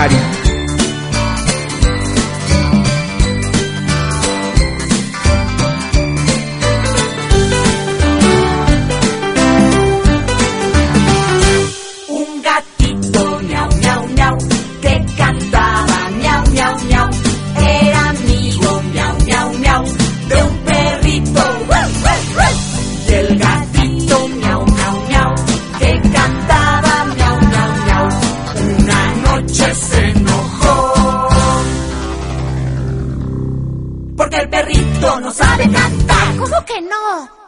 Mari. Un gatito miau miau miau que cantaba miau miau miau, era amigo miau miau miau de un perrito. Y el gatito miau miau miau que cantaba miau miau miau, una noche se enojó porque el perrito no sabe cantar. ¿Cómo que no?